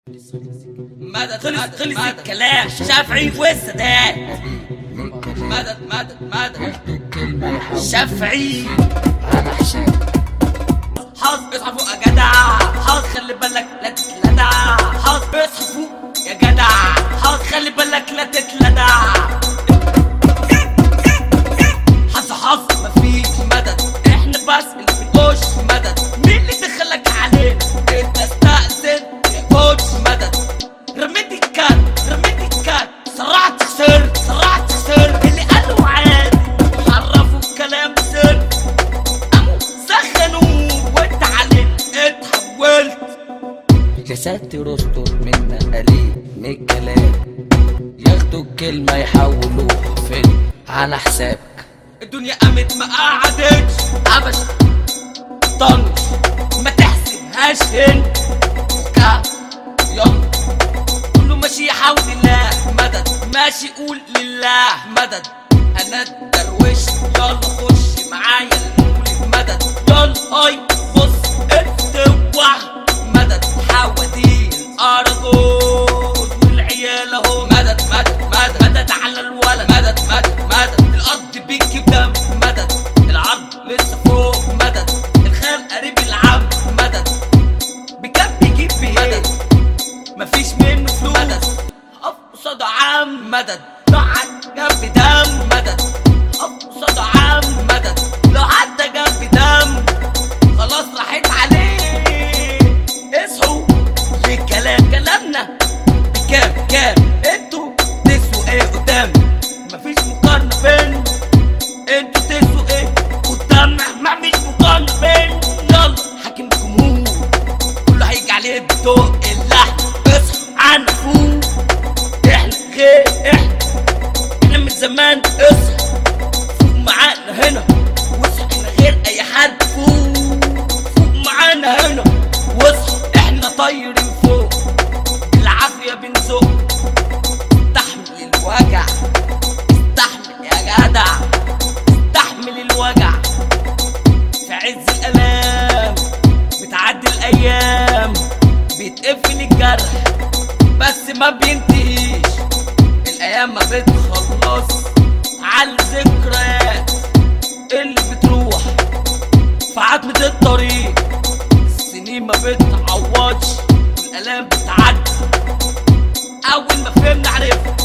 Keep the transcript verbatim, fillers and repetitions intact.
مدد خلص خلص الكلام شافعي والسادات. مدد مدد مدد شافعي على حساب حظ اصحى فوق يا جدع، حظ خلي بالك لا تتلدع، حظ اصحى فوق يا جدع، حظ خلي بالك لا تتلدع. حظ حظ مفيش مدد، احنا بس اللي بنقش مدد. مين اللي دخلك علينا؟ انت استأذن يا كوتش مدد. رميت الكارت رميت الكارت سرعت خسرت سرعت خسرت. اللي قالوا عادي حرفوا الكلام سر، قاموا سخنوا وانت علينا اتحولت. يا ساتر استر منا قليل من الكلام، ياخدوا الكلمة يحولوها فيلم على حسابك. الدنيا قامت ما قعدتش عبش طنش، ما تحسبهاش انت فكها يلا كله ماشي يحاول الله مدد، ماشي قول لله مدد. انا الدرويش يلا خش معايا المولد مدد. يلا هاي بص اتوح مدد، حوادين اراجوز والعيال اهو مدد مدد مدد مدد على الولد مدد مدد مدد. الارض بيكي بدم مدد، العرض لسه فوق مدد، الخال قريب العم مدد. بكم بيجيب بيه مفيش منه فلوس مدد، اقف قصاد عام مدد. لو عدى جنب دم مدد، اقف قصاد عام مدد. لو عدى جنب دم خلاص راحت عليه. اصحوا للكلام، كلامنا بكام كام، انتوا تسووا ايه قدام؟ مفيش مقارنة بين انتوا تسووا ايه قدامنا، مفيش مقارنة بين. يلا حاكم الجمهور كله هيجي عليه بدوق اللحم. اصحى عنا فوق احنا غير احنا احنا من زمان. اصحى فوق معانا هنا واصحى احنا غير اي حد. فوق فوق معانا هنا واصحى احنا طايرين فوق بالعافية بنزق. استحمل الوجع استحمل يا جدع، استحمل الوجع. في عز الالام بتعدي الايام، بيتقفل الجرح بس ما بينتهيش. الايام ما بتخلص على الذكريات اللي بتروح في عتمة الطريق. السنين ما بتعوضش والالام بتعدي. اول ما فهمنا عرفنا